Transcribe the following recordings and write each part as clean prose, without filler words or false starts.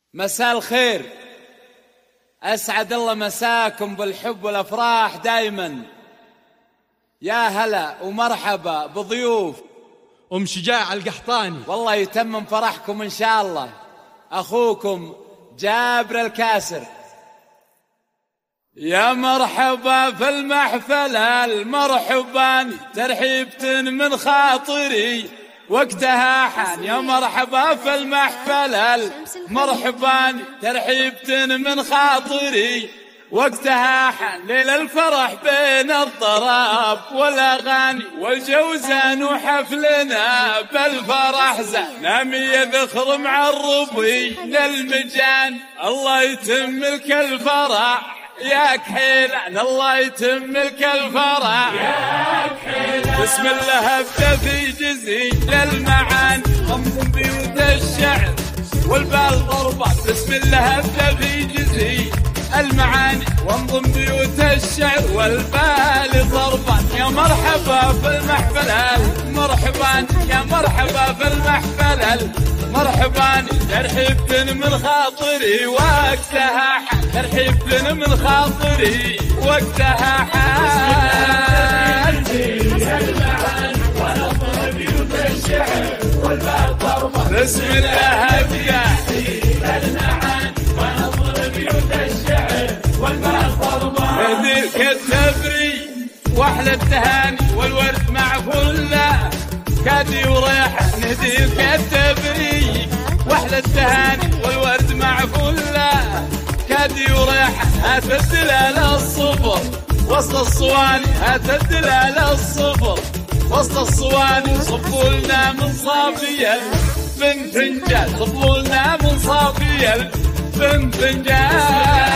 مساء الخير، أسعد الله مساكم بالحب والأفراح دايما. يا هلا ومرحبا بضيوف أم شجاع القحطاني، والله يتمم فرحكم إن شاء الله. أخوكم جابر الكاسر. يا مرحبا في المحفلة المرحبان، ترحيبة من خاطري وقتها حان. يا مرحبا في المحفلة المرحبان، ترحيبة من خاطري وقتها حان. ليل الفرح بين الضراب والأغاني والجوزان وحفلنا بالفرح زان. نامي ذخر مع الربي للمجان، الله يتم لك الفرح يا كحيلان، الله يتم لك الفرح يا كحيلان. بسم الله ابدا في جزيل المعاني، انظم بيوت الشعر والبال ضربات. بسم الله ابدا في جزيل المعاني، وانظم بيوت الشعر والبال ضربات. يا مرحبا في المحفلة المرحبان، يا مرحبا في المحفلة مرحبا. ترحيبة من خاطري وقتها حان، ترحيبة من خاطري وقتها حان. بسم الله ابدا هذيك التبري واحلى التهاني والورد مع فله كادي وريحه. نهديك التبري واحلى التهاني والورد مع فله كادي وريحه. هات الدلال الصفر وسط الصواني، هات الدلال الصفر وسط الصواني. صبوا لنا من صافي الفنجان، صبوا لنا من صافي الفنجان.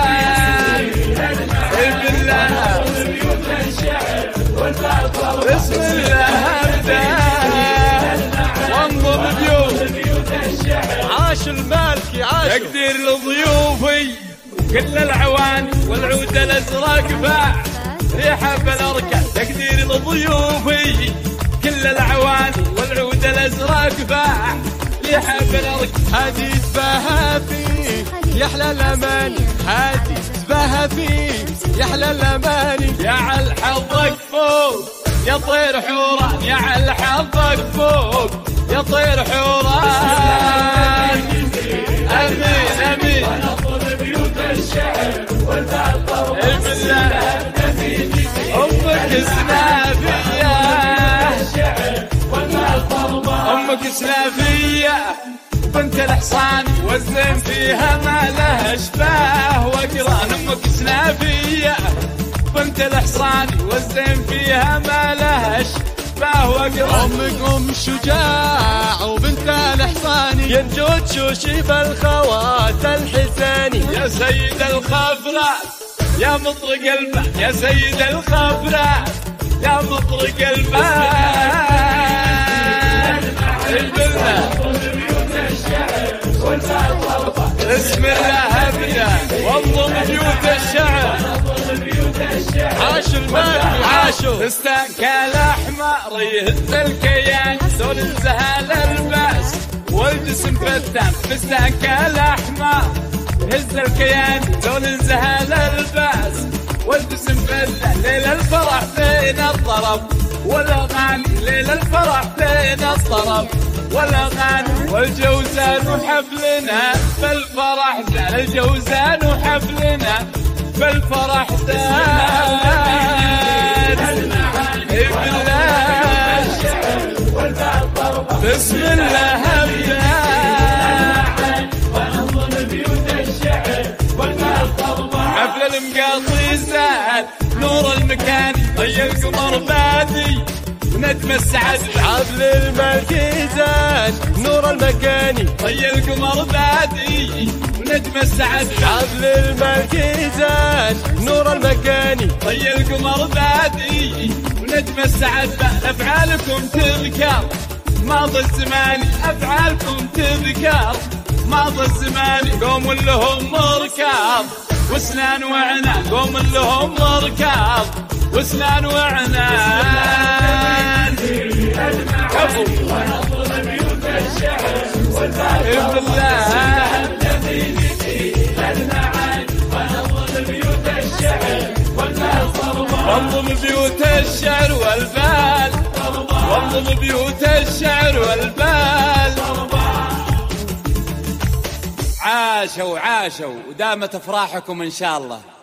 بسم الله ابدا وانظر بيوت عاش المالكي عاش. تقدير لضيوفي كل العواني والعود الازرق باع ريحه بالاركان. تقدير لضيوفي كل العواني والعود الازرق باع ريحه بالاركان. هادي تباهى فيه يحلى الاماني، هادي تباهى فيه يحلى الاماني. يا عل حظك فوق يا طير حوران، يا عل حظك فوق يا طير حوران. امين امين. امك سنافيه، امك سنافيه بنت الحصان والزين فيها ما لها شباه وقران. امك سنافيه بنت الحصان والزين فيها ما لها شباه وقران. امك ام شجاع وبنت الحصاني، ينجود شوشي بالخوات الحساني. يا سيد الخفرات يا مطرق الباب، يا سيد الخفرات يا مطرق الباب. بسم الله ابدا وانظم بيوت الشعر. عاش المالكي عاشو. فستانك الاحمر يهز الكيان، دول الزهال الباس والجسم فتان. فستانك الاحمر يهز الكيان، دول الزهال الباس والجسم فتان. ليل الفرح بين الطرب والاغاني، ليل الفرح بين الطرب والاغاني والجوزان وحفلنا بالفرح زان. الجوزان وحفلنا بالفرح زان. بسم الله ابدا حفل المقاطي زاد نور المكان. طي القمر بادي ونجم السعد، حفل المالكي زاد نور المكاني. طي القمر بادي ونجم السعد، حفل المالكي زاد نور المكاني. طي القمر بادي ونجم السعد. افعالكم تذكر ماضي الزمان، افعالكم تذكر ماضي الزمان. قوم لهم مركب واسنان وعنان، قوم لهم مركب واسنان وعنان. كفو بالله وانظم بيوت الشعر والبال، وانظم بيوت الشعر والبال. عاشوا عاشوا ودامت افراحكم ان شاء الله.